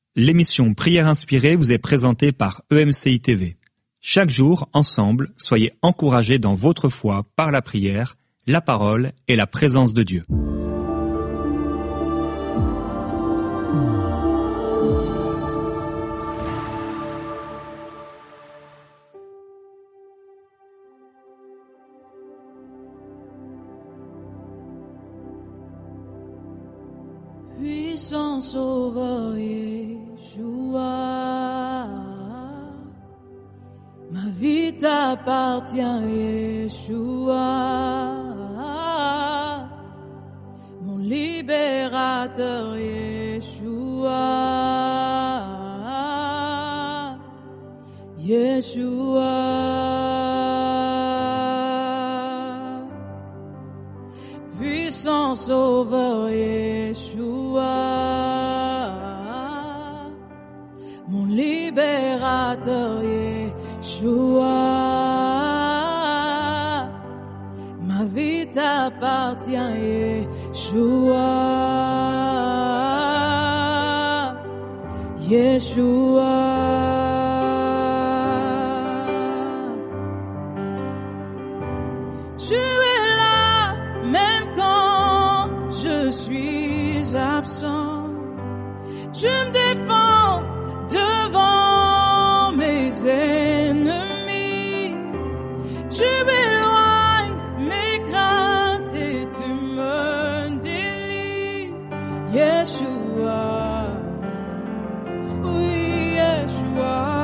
L'émission Prière inspirée vous est présentée par EMCI TV. Chaque jour, ensemble, soyez encouragés dans votre foi par la prière, la parole et la présence de Dieu. Puissant Sauveur Yeshua, ma vie t'appartient Yeshua, mon libérateur Yeshua, Yeshua, puissant Sauveur Yeshua, mon libérateur Yeshua, ma vie t'appartient Yeshua, Yeshua. Tu es là même quand je suis absent. Tu me défends devant mes ennemis. Tu éloignes mes craintes et tu me délivres. Yeshua, oui Yeshua.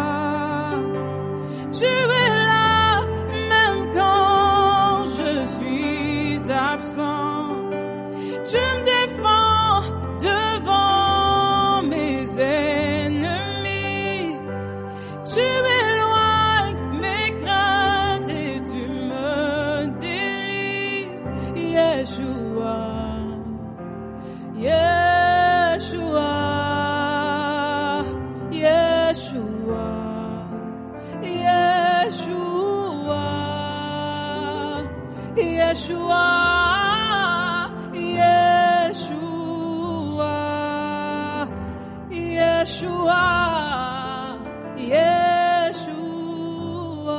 Tu es là même quand je suis absent. Tu me défends devant mes ennemis. Tu éloignes mes craintes et tu me délivres. Yeshua, Yeshua, Yeshua, Yeshua, Yeshua. Yeshua, Yeshua,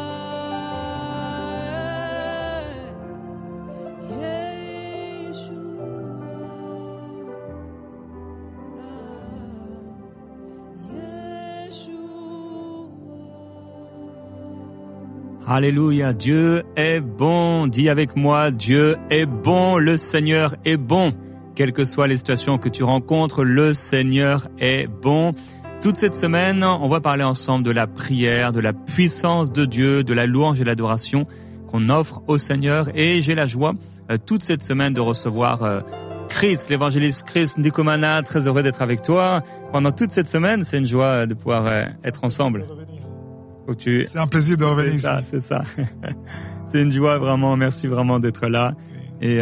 Alléluia, Dieu est bon. Dis avec moi, Dieu est bon, le Seigneur est bon. Quelles que soient les situations que tu rencontres, le Seigneur est bon. Toute cette semaine, on va parler ensemble de la prière, de la puissance de Dieu, de la louange et l'adoration qu'on offre au Seigneur. Et j'ai la joie, toute cette semaine, de recevoir Chris, l'évangéliste Chris Ndikumana. Très heureux d'être avec toi. Pendant toute cette semaine, c'est une joie de pouvoir être ensemble. C'est un plaisir de revenir ici. C'est ça. C'est une joie vraiment. Merci vraiment d'être là. Et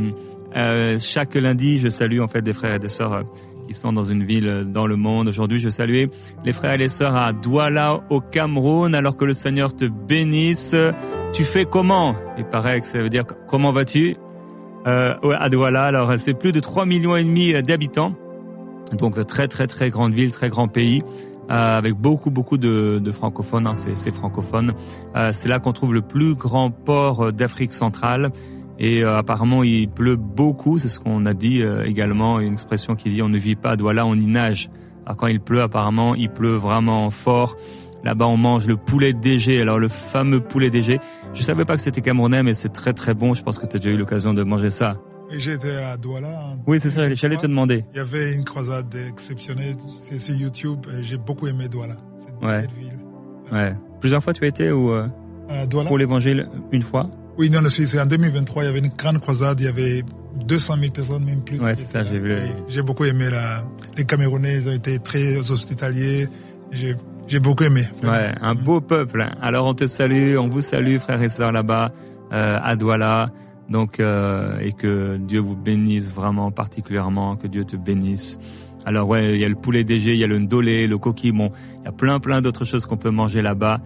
chaque lundi, je salue en fait des frères et des sœurs qui sont dans une ville dans le monde. Aujourd'hui, je salue les frères et les sœurs à Douala au Cameroun. Alors que le Seigneur te bénisse. Tu fais comment? Il paraît que ça veut dire comment vas-tu à Douala. Alors c'est plus de 3,5 millions d'habitants. Donc très très très grande ville, très grand pays. Avec beaucoup de francophones, hein, c'est francophone. C'est là qu'on trouve le plus grand port d'Afrique centrale. Et apparemment, il pleut beaucoup. C'est ce qu'on a dit également, une expression qui dit on ne vit pas à Douala, on y nage. Alors quand il pleut, apparemment, il pleut vraiment fort. Là-bas, on mange le poulet DG. Alors le fameux poulet DG. Je savais pas que c'était camerounais, mais c'est très très bon. Je pense que tu as déjà eu l'occasion de manger ça. Et j'étais à Douala. Oui, c'est ça, j'allais te demander. Il y avait une croisade exceptionnelle, c'est sur YouTube, et j'ai beaucoup aimé Douala. C'est une belle ville. Ouais. Plusieurs fois tu as été ou Douala? Pour l'évangile, une fois? Oui, non, c'est en 2023, il y avait une grande croisade, il y avait 200 000 personnes, même plus. Ouais, c'est ça, j'ai vu. J'ai beaucoup aimé les Camerounais, ils ont été très hospitaliers. J'ai beaucoup aimé. Vraiment. Ouais, un beau peuple. Alors on te salue, on vous salue, frères et sœurs là-bas, à Douala. Donc, et que Dieu vous bénisse vraiment particulièrement, que Dieu te bénisse. Alors ouais, il y a le poulet DG, il y a le ndolé, le coquille, bon, il y a plein d'autres choses qu'on peut manger là-bas.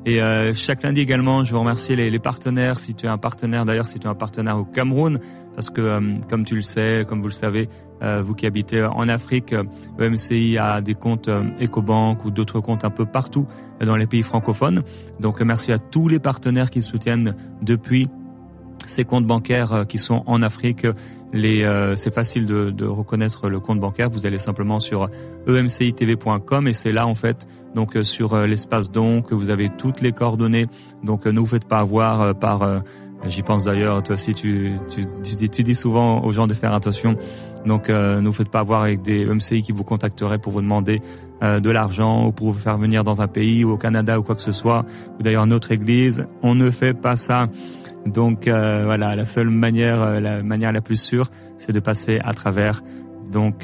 Et chaque lundi également, je veux remercier les partenaires. Si tu es un partenaire, d'ailleurs, si tu es un partenaire au Cameroun, parce que comme tu le sais, comme vous le savez, vous qui habitez en Afrique, EMCI a des comptes EcoBank ou d'autres comptes un peu partout dans les pays francophones. Donc merci à tous les partenaires qui soutiennent depuis ces comptes bancaires qui sont en Afrique. C'est facile de reconnaître le compte bancaire. Vous allez simplement sur emcitv.com et c'est là en fait donc sur l'espace don que vous avez toutes les coordonnées. Donc ne vous faites pas avoir par j'y pense d'ailleurs, toi aussi tu dis souvent aux gens de faire attention. Donc ne vous faites pas avoir avec des EMCI qui vous contacteraient pour vous demander de l'argent ou pour vous faire venir dans un pays ou au Canada ou quoi que ce soit, ou d'ailleurs notre église. On ne fait pas ça. Donc voilà, la seule manière, la manière la plus sûre, c'est de passer à travers donc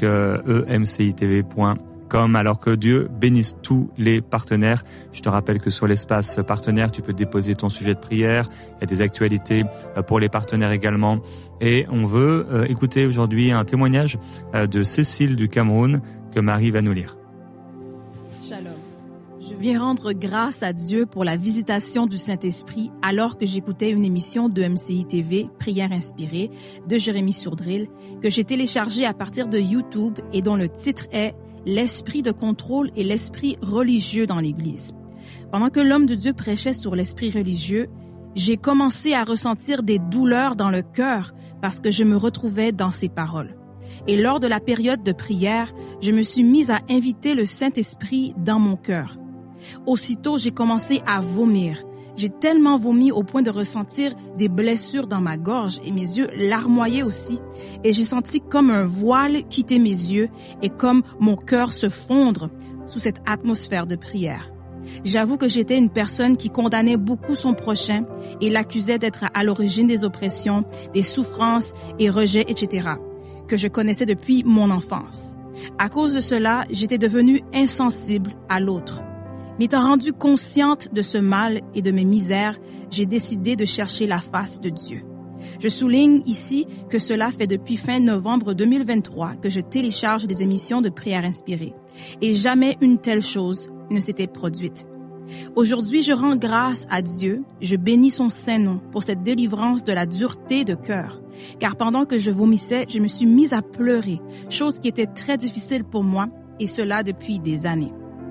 emcitv.com. Alors que Dieu bénisse tous les partenaires. Je te rappelle que sur l'espace partenaire, tu peux déposer ton sujet de prière. Il y a des actualités pour les partenaires également. Et on veut écouter aujourd'hui un témoignage de Cécile du Cameroun que Marie va nous lire. Shalom. Je viens rendre grâce à Dieu pour la visitation du Saint-Esprit alors que j'écoutais une émission de MCI TV, Prière inspirée, de Jérémy Sourdril, que j'ai téléchargée à partir de YouTube et dont le titre est « L'esprit de contrôle et l'esprit religieux dans l'Église ». Pendant que l'homme de Dieu prêchait sur l'esprit religieux, j'ai commencé à ressentir des douleurs dans le cœur parce que je me retrouvais dans ses paroles. Et lors de la période de prière, je me suis mise à inviter le Saint-Esprit dans mon cœur. Aussitôt, j'ai commencé à vomir. J'ai tellement vomi au point de ressentir des blessures dans ma gorge et mes yeux larmoyaient aussi. Et j'ai senti comme un voile quitter mes yeux et comme mon cœur se fondre sous cette atmosphère de prière. J'avoue que j'étais une personne qui condamnait beaucoup son prochain et l'accusait d'être à l'origine des oppressions, des souffrances et rejets, etc., que je connaissais depuis mon enfance. À cause de cela, j'étais devenue insensible à l'autre. M'étant rendue consciente de ce mal et de mes misères, j'ai décidé de chercher la face de Dieu. Je souligne ici que cela fait depuis fin novembre 2023 que je télécharge des émissions de prière inspirée. Et jamais une telle chose ne s'était produite. Aujourd'hui, je rends grâce à Dieu, je bénis son saint nom pour cette délivrance de la dureté de cœur. Car pendant que je vomissais, je me suis mise à pleurer, chose qui était très difficile pour moi, et cela depuis des années.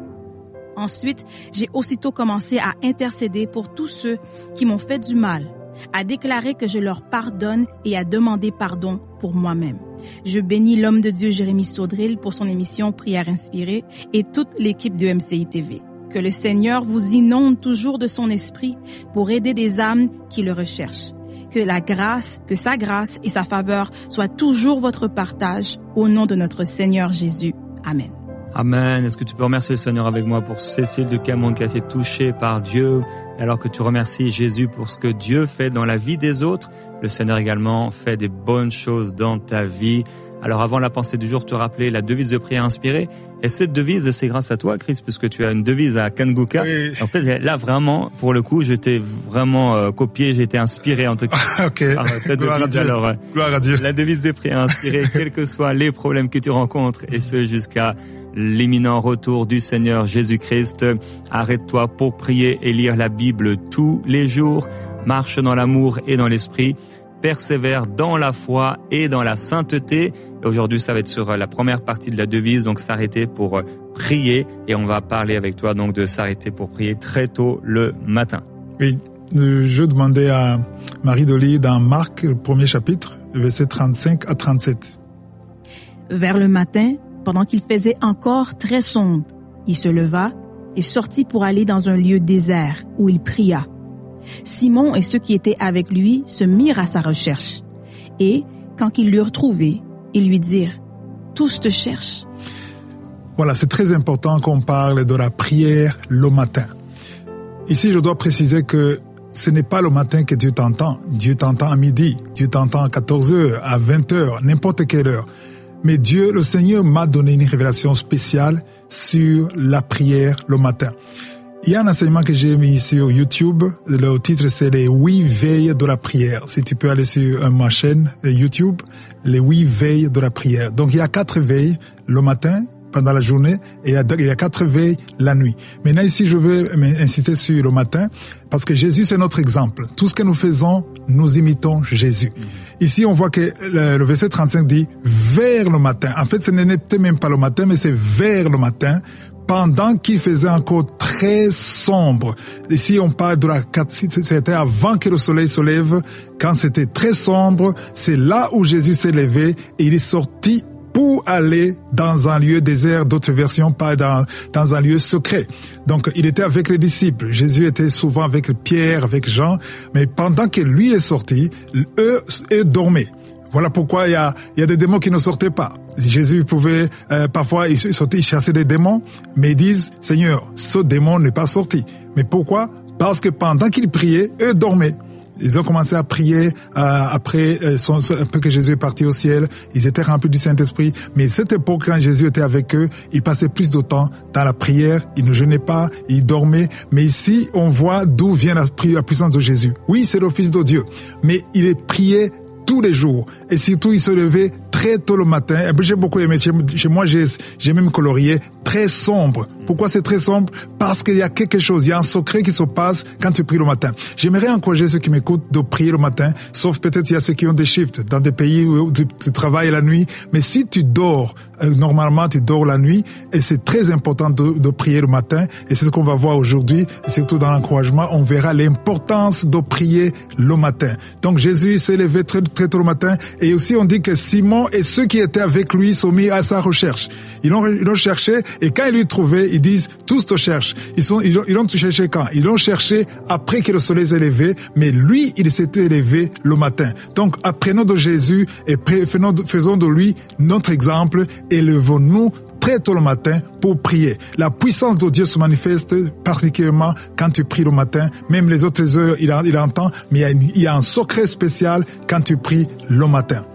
Ensuite, j'ai aussitôt commencé à intercéder pour tous ceux qui m'ont fait du mal, à déclarer que je leur pardonne et à demander pardon pour moi-même. Je bénis l'homme de Dieu Jérémy Sourdril pour son émission Prière inspirée et toute l'équipe de MCI TV. Que le Seigneur vous inonde toujours de son esprit pour aider des âmes qui le recherchent. Que sa grâce et sa faveur soient toujours votre partage au nom de notre Seigneur Jésus. Amen. Amen. Est-ce que tu peux remercier le Seigneur avec moi pour Cécile de Cameroun qui a été touchée par Dieu, alors que tu remercies Jésus pour ce que Dieu fait dans la vie des autres, le Seigneur également fait des bonnes choses dans ta vie. Alors avant la pensée du jour, te rappeler la devise de prière inspirée. Et cette devise, c'est grâce à toi, Chris, puisque tu as une devise à Kanguka. Oui. En fait, là, vraiment, pour le coup, je t'ai vraiment copié, j'ai été inspiré en tout cas. Ok. Par ta Gloire devise. à Dieu. Alors, Gloire à Dieu. la devise de prière inspirée, quels que soient les problèmes que tu rencontres, et ce jusqu'à l'imminent retour du Seigneur Jésus-Christ. Arrête-toi pour prier et lire la Bible tous les jours. Marche dans l'amour et dans l'esprit. Persévère dans la foi et dans la sainteté. Et aujourd'hui, ça va être sur la première partie de la devise, donc s'arrêter pour prier. Et on va parler avec toi donc de s'arrêter pour prier très tôt le matin. Oui, je demandais à Marie de lire dans Marc, le premier chapitre, versets 35 à 37. Vers le matin, pendant qu'il faisait encore très sombre, il se leva et sortit pour aller dans un lieu désert où il pria. Simon et ceux qui étaient avec lui se mirent à sa recherche. Et, quand ils l'eurent trouvé, ils lui dirent « Tous te cherchent. » Voilà, c'est très important qu'on parle de la prière le matin. Ici, je dois préciser que ce n'est pas le matin que Dieu t'entend. Dieu t'entend à midi, Dieu t'entend à 14h, à 20h, n'importe quelle heure. Mais Dieu, le Seigneur, m'a donné une révélation spéciale sur la prière le matin. Il y a un enseignement que j'ai mis sur YouTube. Le titre, c'est les 8 veilles de la prière. Si tu peux aller sur ma chaîne YouTube, les 8 veilles de la prière. Donc, il y a 4 veilles le matin, pendant la journée et il y a 4 veilles la nuit. Maintenant ici, je veux insister sur le matin parce que Jésus, c'est notre exemple. Tout ce que nous faisons, nous imitons Jésus. Ici, on voit que le verset 35 dit « vers le matin ». En fait, ce n'était même pas le matin, mais c'est vers le matin, pendant qu'il faisait encore très sombre. Ici, on parle de c'était avant que le soleil se lève, quand c'était très sombre, c'est là où Jésus s'est levé et il est sorti pour aller dans un lieu désert, d'autres versions parlent dans un lieu secret. Donc, il était avec les disciples. Jésus était souvent avec Pierre, avec Jean, mais pendant que lui est sorti, eux dormaient. Voilà pourquoi il y a des démons qui ne sortaient pas. Jésus pouvait, parfois, il chassait des démons, mais ils disent, Seigneur, ce démon n'est pas sorti. Mais pourquoi? Parce que pendant qu'ils priaient, eux dormaient. Ils ont commencé à prier après un peu que Jésus est parti au ciel. Ils étaient remplis du Saint-Esprit. Mais cette époque, quand Jésus était avec eux, ils passaient plus de temps dans la prière. Ils ne jeûnaient pas, ils dormaient. Mais ici, on voit d'où vient la puissance de Jésus. Oui, c'est le Fils de Dieu. Mais il est prié tous les jours. Et surtout, il se levait très tôt le matin. Et puis, j'ai beaucoup aimé. Chez moi, j'ai même colorié très sombre. Pourquoi c'est très sombre? Parce qu'il y a quelque chose, il y a un secret qui se passe quand tu pries le matin. J'aimerais encourager ceux qui m'écoutent de prier le matin, sauf peut-être il y a ceux qui ont des shifts dans des pays où tu travailles la nuit. Mais si tu dors, normalement tu dors la nuit, et c'est très important de prier le matin. Et c'est ce qu'on va voir aujourd'hui, surtout dans l'encouragement, on verra l'importance de prier le matin. Donc Jésus s'est levé très, très tôt le matin, et aussi on dit que Simon et ceux qui étaient avec lui sont mis à sa recherche. Ils l'ont cherché, et quand ils lui trouvaient, ils disent, tous te cherchent. Ils l'ont cherché quand? Ils l'ont cherché après que le soleil s'est levé, mais lui, il s'était levé le matin. Donc, apprenons de Jésus et faisons de lui notre exemple et levons-nous très tôt le matin pour prier. La puissance de Dieu se manifeste particulièrement quand tu pries le matin. Même les autres heures, il entend, mais il y a un secret spécial quand tu pries le matin.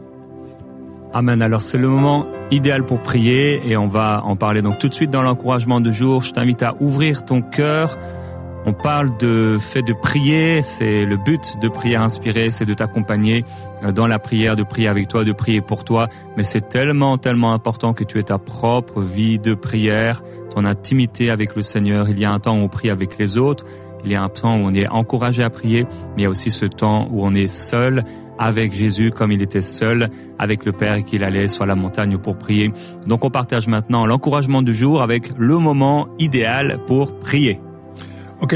Amen. Alors, c'est le moment idéal pour prier et on va en parler donc tout de suite dans l'encouragement du jour. Je t'invite à ouvrir ton cœur. On parle de fait de prier, c'est le but de prière inspirée, c'est de t'accompagner dans la prière, de prier avec toi, de prier pour toi. Mais c'est tellement, tellement important que tu aies ta propre vie de prière, ton intimité avec le Seigneur. Il y a un temps où on prie avec les autres, il y a un temps où on est encouragé à prier, mais il y a aussi ce temps où on est seul avec Jésus comme il était seul avec le Père et qu'il allait sur la montagne pour prier. Donc on partage maintenant l'encouragement du jour avec le moment idéal pour prier. Ok,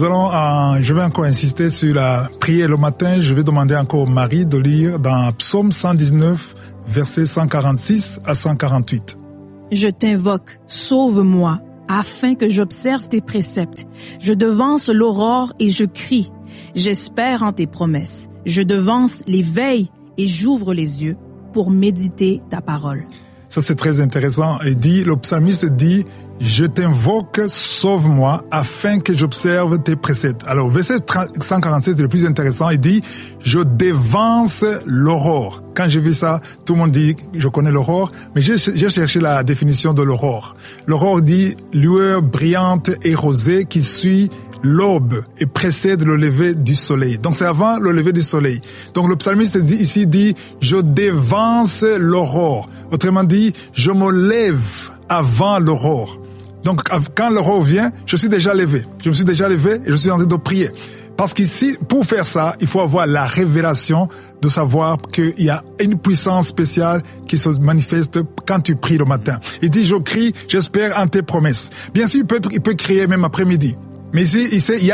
je vais encore insister sur la prière le matin. Je vais demander encore Marie de lire dans Psaume 119, versets 146 à 148. Je t'invoque, sauve-moi, afin que j'observe tes préceptes. Je devance l'aurore et je crie. J'espère en tes promesses. Je devance les veilles et j'ouvre les yeux pour méditer ta parole. Ça, c'est très intéressant. Le psalmiste dit, je t'invoque, sauve-moi, afin que j'observe tes préceptes. Alors, verset 147, c'est le plus intéressant. Il dit, je devance l'aurore. Quand j'ai vu ça, tout le monde dit, je connais l'aurore, mais j'ai cherché la définition de l'aurore. L'aurore dit, lueur brillante et rosée qui suit l'aube et précède le lever du soleil. Donc c'est avant le lever du soleil. Donc le psalmiste dit, je devance l'aurore. Autrement dit, je me lève avant l'aurore. Donc quand l'aurore vient, je suis déjà levé. Je me suis déjà levé et je suis en train de prier. Parce qu'ici, pour faire ça, il faut avoir la révélation de savoir qu'il y a une puissance spéciale qui se manifeste quand tu pries le matin. Il dit, je crie, j'espère en tes promesses. Bien sûr, il peut crier même après-midi. Mais ici, il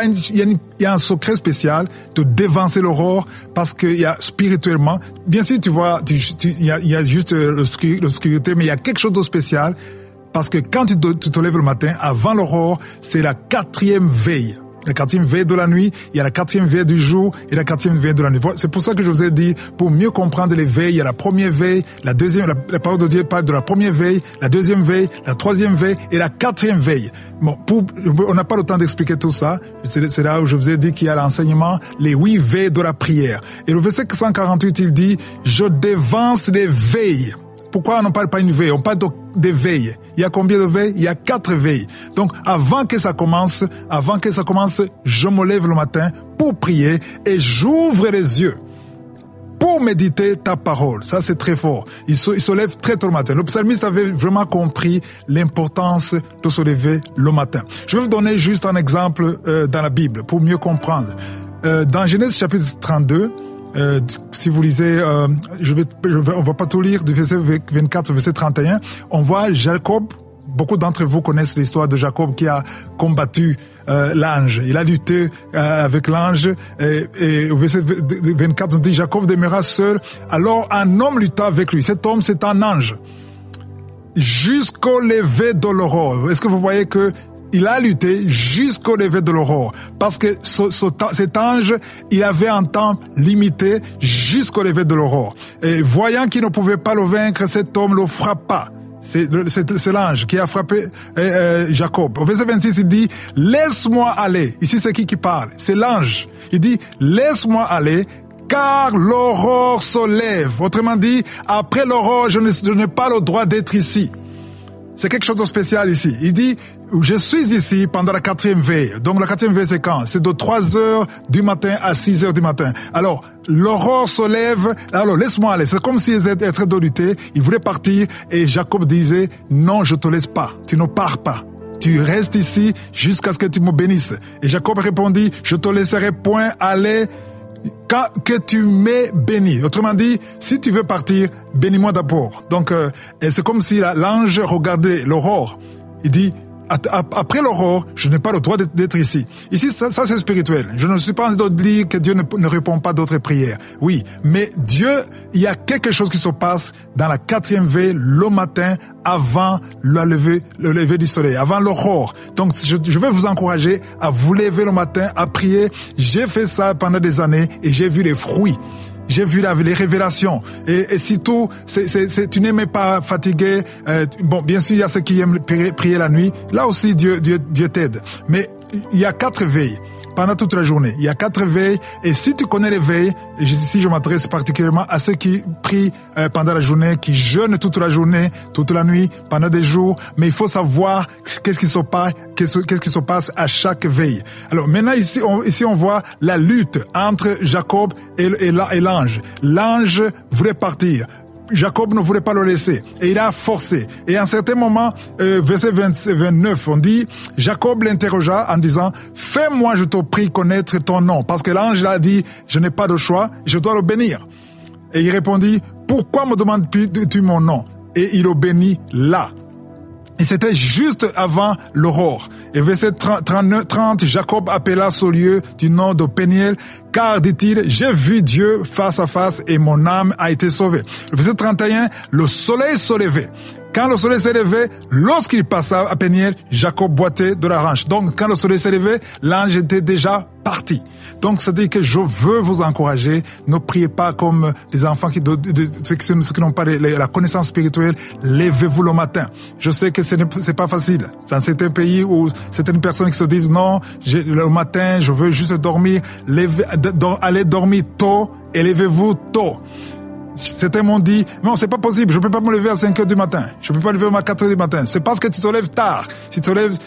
y a un secret spécial de devancer l'aurore parce qu'il y a spirituellement, bien sûr, tu vois, il y a juste l'obscurité, mais il y a quelque chose de spécial parce que quand tu te lèves le matin, avant l'aurore, c'est la 4e veille. La 4e veille de la nuit, il y a la 4e veille du jour et la 4e veille de la nuit. C'est pour ça que je vous ai dit, pour mieux comprendre les veilles, il y a la première veille, la deuxième, la parole de Dieu parle de la première veille, la deuxième veille, la 3e veille et la 4e veille. Bon, on n'a pas le temps d'expliquer tout ça. C'est là où je vous ai dit qu'il y a l'enseignement, les 8 veilles de la prière. Et le verset 148, il dit, je devance les veilles. Pourquoi on ne parle pas une veille? On parle des veilles. Il y a combien de veilles? Il y a 4 veilles. Donc, avant que ça commence, je me lève le matin pour prier et j'ouvre les yeux. pour méditer ta parole. Ça, c'est très fort. Il se lève très tôt le matin. Le psalmiste avait vraiment compris l'importance de se lever le matin. Je vais vous donner juste un exemple dans la Bible pour mieux comprendre. Dans Genèse chapitre 32, si vous lisez, on va pas tout lire, du verset 24 au verset 31, on voit Jacob. Beaucoup d'entre vous connaissent l'histoire de Jacob qui a combattu l'ange. Il a lutté avec l'ange et au verset 24 on dit Jacob demeura seul. Alors un homme lutta avec lui. Cet homme c'est un ange. Jusqu'au lever de l'aurore. Est-ce que vous voyez que il a lutté jusqu'au lever de l'aurore parce que cet ange, il avait un temps limité jusqu'au lever de l'aurore. Et voyant qu'il ne pouvait pas le vaincre, cet homme le frappa. C'est l'ange qui a frappé Jacob. Au verset 26, il dit « Laisse-moi aller ». Ici, c'est qui parle? C'est l'ange. Il dit « Laisse-moi aller ». Car l'aurore se lève. Autrement dit, après l'aurore, je n'ai pas le droit d'être ici. C'est quelque chose de spécial ici. Il dit, je suis ici pendant la 4e veille. Donc la 4e veille, c'est quand? C'est de 3h du matin à 6h du matin. Alors, l'aurore se lève. Alors, laisse-moi aller. C'est comme s'ils étaient de lutter. Ils voulaient partir. Et Jacob disait, non, je te laisse pas. Tu ne pars pas. Tu restes ici jusqu'à ce que tu me bénisses. Et Jacob répondit, je te laisserai point aller que tu m'aies béni. Autrement dit, si tu veux partir, bénis-moi d'abord. Donc, c'est comme si l'ange regardait l'aurore. Il dit, après l'aurore, je n'ai pas le droit d'être ici. Ici, ça c'est spirituel. Je ne suis pas en train de dire que Dieu ne répond pas d'autres prières. Oui, mais Dieu, il y a quelque chose qui se passe dans la 4e veille, le matin, avant le lever du soleil, avant l'aurore. Donc, je vais vous encourager à vous lever le matin, à prier. J'ai fait ça pendant des années et j'ai vu les fruits. J'ai vu les révélations. Et surtout, tu n'aimais pas fatigué. Bon, bien sûr, il y a ceux qui aiment prier la nuit. Là aussi, Dieu t'aide. Mais il y a 4 veilles pendant toute la journée. Il y a 4 veilles. Et si tu connais les veilles, ici je m'adresse particulièrement à ceux qui prient pendant la journée, qui jeûnent toute la journée, toute la nuit, pendant des jours. Mais il faut savoir qu'est-ce qui se passe à chaque veille. Alors maintenant ici on voit la lutte entre Jacob et l'ange. L'ange voulait partir. Jacob ne voulait pas le laisser et il a forcé. Et à un certain moment, verset 29, on dit, Jacob l'interrogea en disant, fais-moi, je te prie, connaître ton nom. Parce que l'ange a dit, je n'ai pas de choix, je dois le bénir. Et il répondit, pourquoi me demandes-tu mon nom? Et il le bénit là. Et c'était juste avant l'aurore. Et verset 30, Jacob appela ce lieu du nom de Péniel, car, dit-il, j'ai vu Dieu face à face et mon âme a été sauvée. Le verset 31, le soleil se levait. Quand le soleil s'est levé, lorsqu'il passa à Péniel, Jacob boitait de la ranche. Donc, quand le soleil s'est levé, l'ange était déjà parti. Donc, ça dit que je veux vous encourager. Ne priez pas comme des enfants ceux qui n'ont pas la connaissance spirituelle. Levez-vous le matin. Je sais que c'est pas facile. Dans certains pays où certaines personnes qui se disent non, le matin, je veux juste dormir. Allez dormir tôt et levez-vous tôt. Certains m'ont dit, non, c'est pas possible, je peux pas me lever à 5h du matin. Je peux pas me lever à 4h du matin. C'est parce que tu te lèves tard. C'est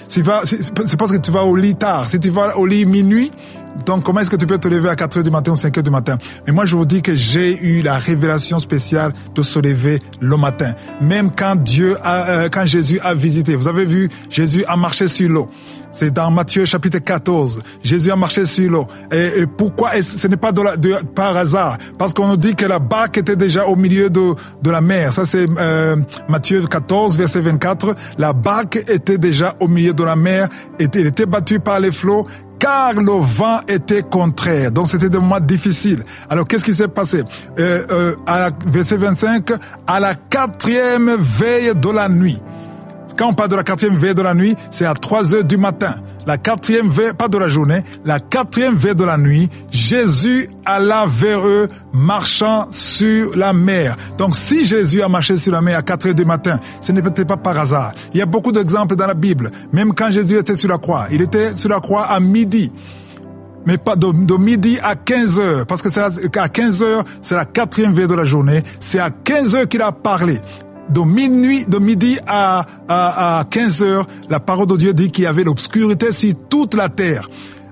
parce que tu vas au lit tard. Si tu vas au lit minuit, donc comment est-ce que tu peux te lever à 4h du matin ou 5h du matin? Mais moi, je vous dis que j'ai eu la révélation spéciale de se lever le matin. Même quand quand Jésus a visité. Vous avez vu, Jésus a marché sur l'eau. C'est dans Matthieu chapitre 14. Jésus a marché sur l'eau. Et pourquoi ce n'est pas par hasard? Parce qu'on nous dit que la barque était déjà au milieu de la mer. Ça c'est Matthieu 14 verset 24. La barque était déjà au milieu de la mer. Elle était battue par les flots, car le vent était contraire. Donc c'était des moments difficiles. Alors qu'est-ce qui s'est passé? Verset 25, à la 4e veille de la nuit. Quand on parle de la 4e veille de la nuit, c'est à 3h du matin. La 4e veille, pas de la journée, la 4e veille de la nuit, Jésus alla vers eux marchant sur la mer. Donc si Jésus a marché sur la mer à 4h du matin, ce n'était pas par hasard. Il y a beaucoup d'exemples dans la Bible. Même quand Jésus était sur la croix, il était sur la croix à midi. Mais pas de midi à 15h, parce que à 15h, c'est la 4e veille de la journée. C'est à 15h qu'il a parlé. De midi à 15h, la parole de Dieu dit qu'il y avait l'obscurité sur toute la terre.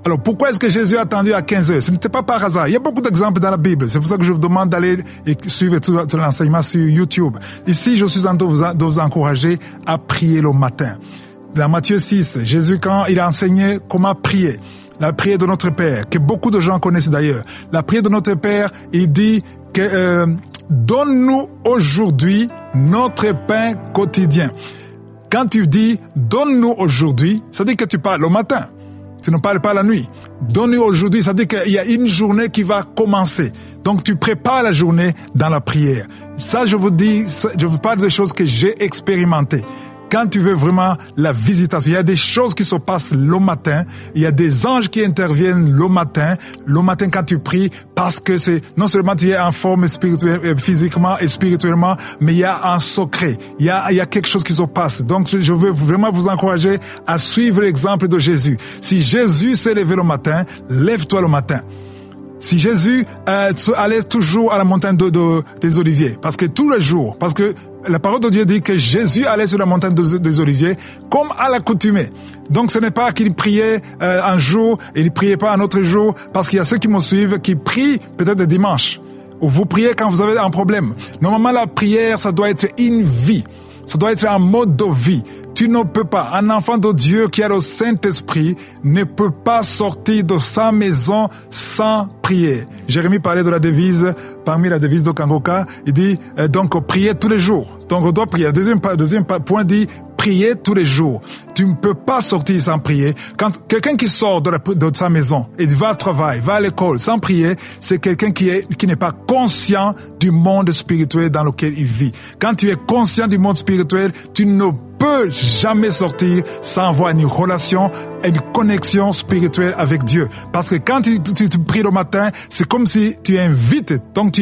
Alors pourquoi est-ce que Jésus a attendu à 15 heures? Ce n'était pas par hasard. Il y a beaucoup d'exemples dans la Bible. C'est pour ça que je vous demande d'aller et suivre tout l'enseignement sur YouTube. Ici, je suis en train de vous encourager à prier le matin. Dans Matthieu 6, Jésus, quand il a enseigné comment prier, la prière de notre Père, que beaucoup de gens connaissent d'ailleurs. La prière de notre Père, il dit que donne-nous aujourd'hui notre pain quotidien. Quand tu dis donne-nous aujourd'hui, ça dit que tu parles au matin. Tu ne parles pas la nuit. Donne-nous aujourd'hui, ça dit qu'il y a une journée qui va commencer. Donc tu prépares la journée dans la prière. Ça, je vous dis, je vous parle des choses que j'ai expérimentées. Quand tu veux vraiment la visitation, il y a des choses qui se passent le matin, il y a des anges qui interviennent le matin quand tu pries, parce que c'est non seulement tu es en forme spirituelle, physiquement et spirituellement, mais il y a un secret, il y a quelque chose qui se passe. Donc je veux vraiment vous encourager à suivre l'exemple de Jésus. Si Jésus s'est levé le matin, lève-toi le matin. Si Jésus allait toujours à la montagne des Oliviers, parce que tous les jours, parce que la parole de Dieu dit que Jésus allait sur la montagne des Oliviers comme à l'accoutumée. Donc ce n'est pas qu'il priait un jour et il ne priait pas un autre jour, parce qu'il y a ceux qui me suivent qui prient peut-être le dimanche, ou vous priez quand vous avez un problème. Normalement, la prière, ça doit être une vie. Ça doit être un mode de vie. Tu ne peux pas. Un enfant de Dieu qui a le Saint-Esprit ne peut pas sortir de sa maison sans prier. Jérémie parlait de la devise, parmi la devise de Kangoka, il dit donc prier tous les jours. Donc on doit prier. Le deuxième point dit prier tous les jours. Tu ne peux pas sortir sans prier. Quand quelqu'un qui sort de sa maison et va au travail, va à l'école sans prier, c'est quelqu'un qui n'est pas conscient du monde spirituel dans lequel il vit. Quand tu es conscient du monde spirituel, tu ne peux jamais sortir sans avoir une relation, une connexion spirituelle avec Dieu. Parce que quand tu pries le matin, c'est comme si tu invites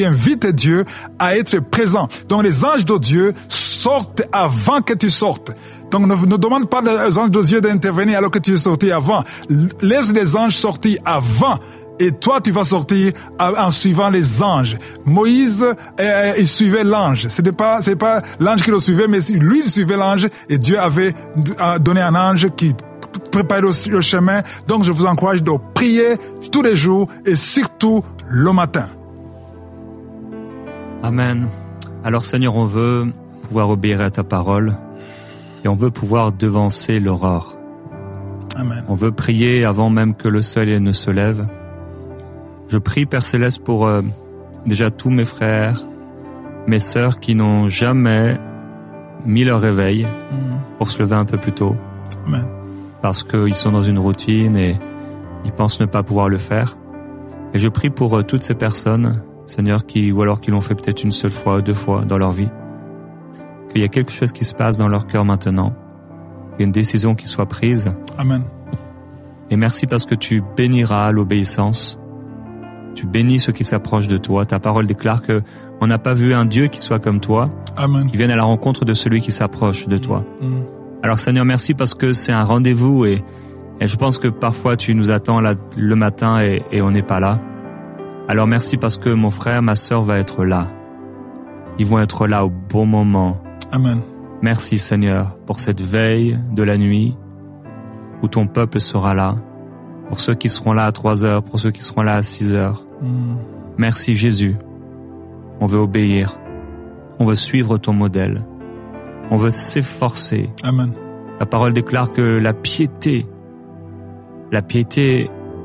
Dieu à être présent. Donc les anges de Dieu sortent avant que tu sortes. Donc ne demande pas aux anges de Dieu d'intervenir alors que tu es sorti avant. Laisse les anges sortir avant. Et toi, tu vas sortir en suivant les anges. Moïse, il suivait l'ange. C'est pas l'ange qui le suivait, mais lui, il suivait l'ange. Et Dieu avait donné un ange qui préparait le chemin. Donc, je vous encourage de prier tous les jours et surtout le matin. Amen. Alors, Seigneur, on veut pouvoir obéir à ta parole et on veut pouvoir devancer l'aurore. Amen. On veut prier avant même que le soleil ne se lève. Je prie, Père Céleste, pour déjà tous mes frères, mes sœurs qui n'ont jamais mis leur réveil pour se lever un peu plus tôt. Amen. Parce qu'ils sont dans une routine et ils pensent ne pas pouvoir le faire. Et je prie pour toutes ces personnes, Seigneur, qui l'ont fait peut-être une seule fois, 2 fois dans leur vie, qu'il y a quelque chose qui se passe dans leur cœur maintenant, qu'il y a une décision qui soit prise. Amen. Et merci parce que tu béniras l'obéissance. Tu bénis ceux qui s'approchent de toi. Ta parole déclare que on n'a pas vu un Dieu qui soit comme toi, Amen. Qui vienne à la rencontre de celui qui s'approche de toi. Alors Seigneur, merci parce que c'est un rendez-vous et je pense que parfois tu nous attends là, le matin et on n'est pas là. Alors merci parce que mon frère, ma sœur va être là. Ils vont être là au bon moment. Amen. Merci Seigneur pour cette veille de la nuit où ton peuple sera là. Pour ceux qui seront là à 3h, pour ceux qui seront là à 6h. Merci Jésus. On veut obéir. On veut suivre ton modèle. On veut s'efforcer. Amen. Ta parole déclare que la piété, il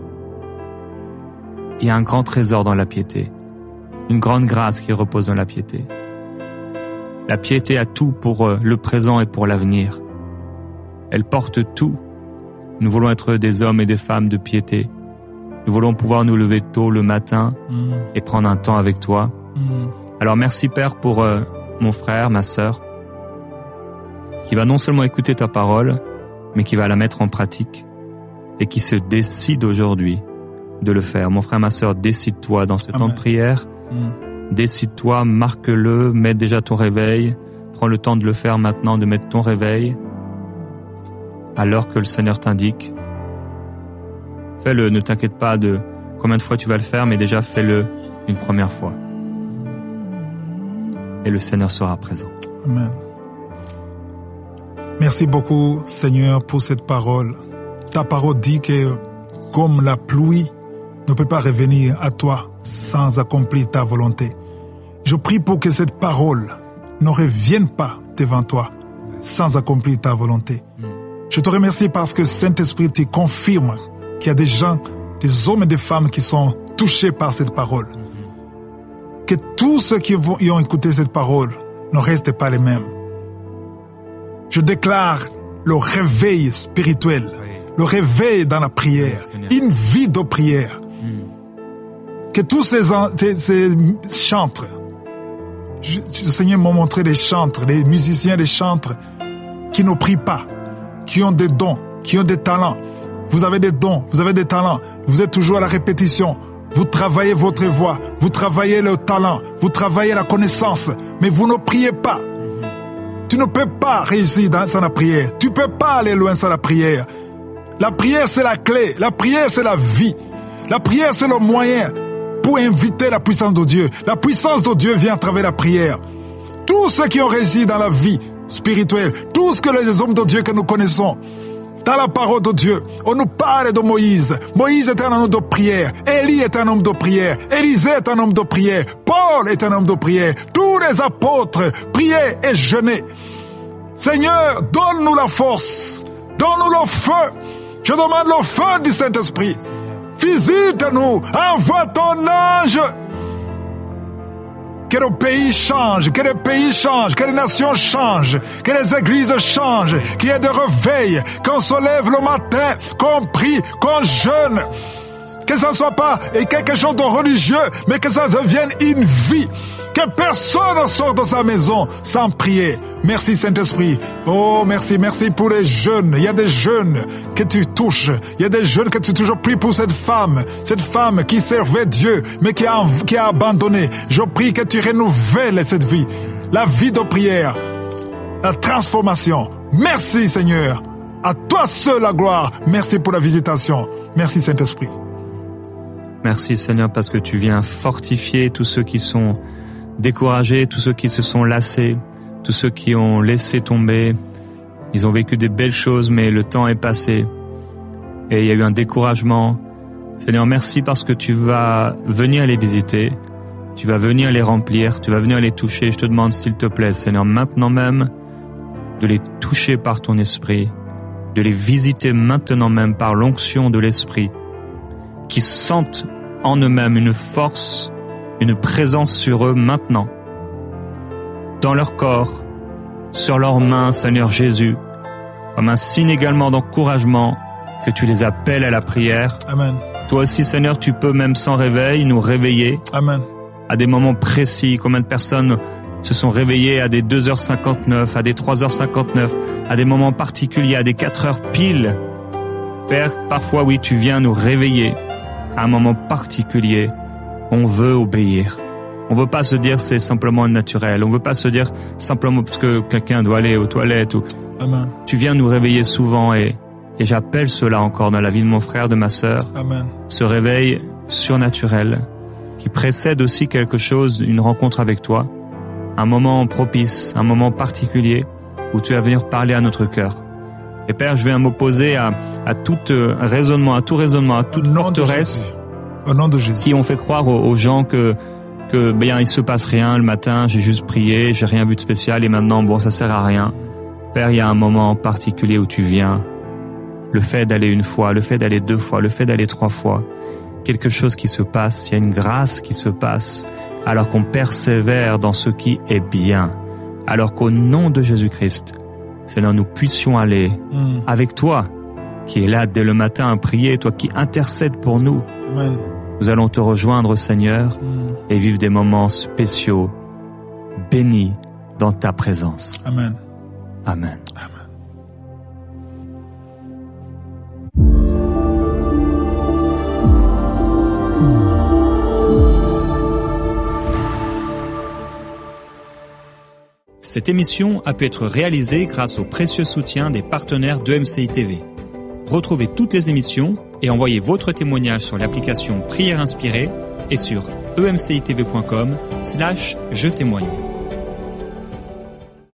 y a un grand trésor dans la piété. Une grande grâce qui repose dans la piété. La piété a tout pour le présent et pour l'avenir. Elle porte tout. Nous voulons être des hommes et des femmes de piété. Nous voulons pouvoir nous lever tôt le matin et prendre un temps avec toi. Alors merci Père pour mon frère, ma sœur, qui va non seulement écouter ta parole, mais qui va la mettre en pratique et qui se décide aujourd'hui de le faire. Mon frère, ma sœur, décide-toi dans ce temps de prière. Décide-toi, marque-le, mets déjà ton réveil. Prends le temps de le faire maintenant, de mettre ton réveil à l'heure que le Seigneur t'indique. Fais-le, ne t'inquiète pas de combien de fois tu vas le faire, mais déjà fais-le une première fois. Et le Seigneur sera présent. Amen. Merci beaucoup, Seigneur, pour cette parole. Ta parole dit que comme la pluie ne peut pas revenir à toi sans accomplir ta volonté. Je prie pour que cette parole ne revienne pas devant toi sans accomplir ta volonté. Je te remercie parce que Saint-Esprit te confirme qu'il y a des gens, des hommes et des femmes qui sont touchés par cette parole. Que tous ceux qui ont écouté cette parole ne restent pas les mêmes. Je déclare le réveil spirituel, le réveil dans la prière, une vie de prière. Que tous ces chantres, le Seigneur m'a montré des chantres, des musiciens, des chantres qui ne prient pas, qui ont des dons, qui ont des talents. Vous avez des dons, vous avez des talents, vous êtes toujours à la répétition. Vous travaillez votre voix, vous travaillez le talent, vous travaillez la connaissance, mais vous ne priez pas. Tu ne peux pas réussir sans la prière. Tu ne peux pas aller loin sans la prière. La prière, c'est la clé. La prière, c'est la vie. La prière, c'est le moyen pour inviter la puissance de Dieu. La puissance de Dieu vient à travers la prière. Tous ceux qui ont réussi dans la vie spirituelle, tous les hommes de Dieu que nous connaissons, dans la parole de Dieu, on nous parle de Moïse. Moïse est un homme de prière. Élie est un homme de prière. Élisée est un homme de prière. Paul est un homme de prière. Tous les apôtres priaient et jeûnaient. Seigneur, donne-nous la force. Donne-nous le feu. Je demande le feu du Saint-Esprit. Visite-nous. Envoie ton ange. Que le pays change, que les pays changent, que les nations changent, que les églises changent, qu'il y ait des réveils, qu'on se lève le matin, qu'on prie, qu'on jeûne. Que ça ne soit pas quelque chose de religieux, mais que ça devienne une vie. Que personne ne sorte de sa maison sans prier. Merci Saint-Esprit. Oh, merci pour les jeunes. Il y a des jeunes que tu touches. Il y a des jeunes que tu toujours pries pour cette femme qui servait Dieu, mais qui a abandonné. Je prie que tu renouvelles cette vie. La vie de prière. La transformation. Merci Seigneur. À toi seul la gloire. Merci pour la visitation. Merci Saint-Esprit. Merci Seigneur parce que tu viens fortifier tous ceux qui sont découragés, tous ceux qui se sont lassés, tous ceux qui ont laissé tomber. Ils ont vécu des belles choses, mais le temps est passé. Et il y a eu un découragement. Seigneur, merci parce que tu vas venir les visiter. Tu vas venir les remplir. Tu vas venir les toucher. Je te demande, s'il te plaît, Seigneur, maintenant même, de les toucher par ton esprit, de les visiter maintenant même par l'onction de l'esprit, qui sentent en eux-mêmes une force, une présence sur eux maintenant, dans leur corps, sur leurs mains, Seigneur Jésus, comme un signe également d'encouragement, que tu les appelles à la prière. Amen. Toi aussi, Seigneur, tu peux même sans réveil nous réveiller. Amen. À des moments précis. Combien de personnes se sont réveillées à des 2h59, à des 3h59, à des moments particuliers, à des 4h pile. Père, parfois, oui, tu viens nous réveiller à un moment particulier. On veut obéir. On veut pas se dire c'est simplement naturel. On veut pas se dire simplement parce que quelqu'un doit aller aux toilettes. Amen. Tu viens nous réveiller souvent et j'appelle cela encore dans la vie de mon frère, de ma sœur. Amen. Ce réveil surnaturel qui précède aussi quelque chose, une rencontre avec toi, un moment propice, un moment particulier où tu vas venir parler à notre cœur. Et Père, je viens m'opposer à tout raisonnement, à toute forteresse. Au nom de Jésus. Qui ont fait croire aux gens que il se passe rien le matin, j'ai juste prié, j'ai rien vu de spécial et maintenant ça sert à rien. Père, il y a un moment particulier où tu viens. Le fait d'aller une fois, le fait d'aller 2 fois, le fait d'aller 3 fois, quelque chose qui se passe, il y a une grâce qui se passe, alors qu'on persévère dans ce qui est bien, alors qu'au nom de Jésus-Christ, Seigneur, nous puissions aller avec toi, qui est là dès le matin à prier, toi qui intercèdes pour nous. Amen. Nous allons te rejoindre, Seigneur, et vivre des moments spéciaux, bénis dans ta présence. Amen. Amen. Amen. Cette émission a pu être réalisée grâce au précieux soutien des partenaires de MCI TV. Retrouvez toutes les émissions et envoyez votre témoignage sur l'application Prière Inspirée et sur emcitv.com/je témoigne.